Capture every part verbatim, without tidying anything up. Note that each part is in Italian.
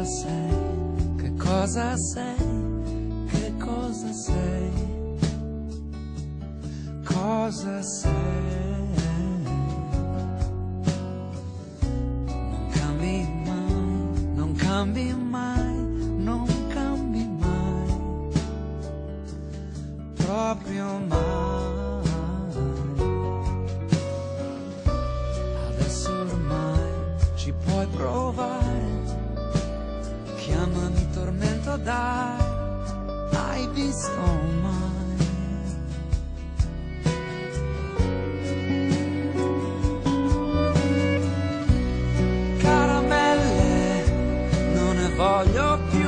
cosa sei, che cosa sei, che cosa sei, cosa sei. Non cambi mai, non cambi mai, non cambi mai, proprio mai. Adesso ormai ci puoi provare, chiamami tormento, dai, hai visto mai? Caramelle, non ne voglio più,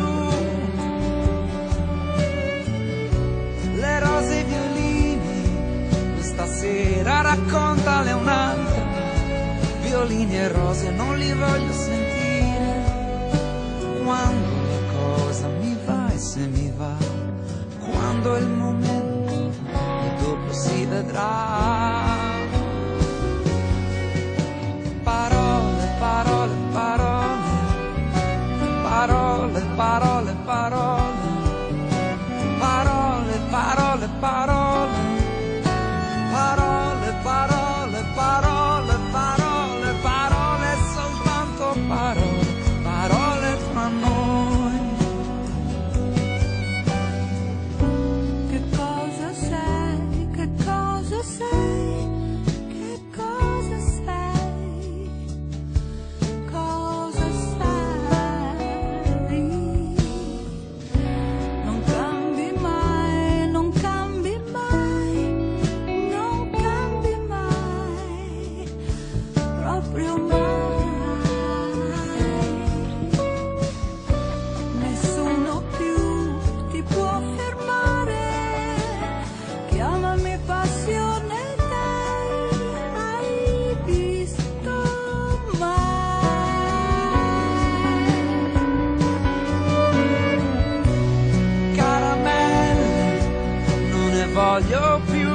le rose e i violini, questa sera raccontale un'altra, violini e rose non li voglio sentire, quando la cosa mi va e se mi va, quando è il momento e dopo si vedrà. Parole, parole, parole, parole, parole, parole, parole, parole, parole, parole, parole, parole, parole, parole, soltanto parole, parole fra noi. Che cosa sei, che cosa sei, che cosa sei, cosa sei. Non cambi mai, non cambi mai, non cambi mai, proprio mai. Nessuno più ti può fermare, chiamami passione, dai, hai visto mai? Caramelle, non ne voglio più,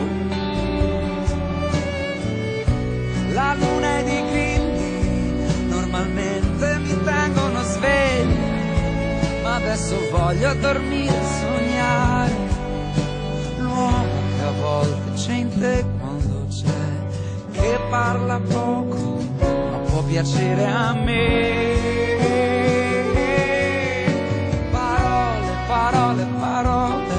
la luna ed i grilli normalmente mi tengono sveglio, ma adesso voglio dormire e sognare l'uomo che a volte c'è in te quando c'è, che parla poco ma può piacere a me. Parole, parole, parole,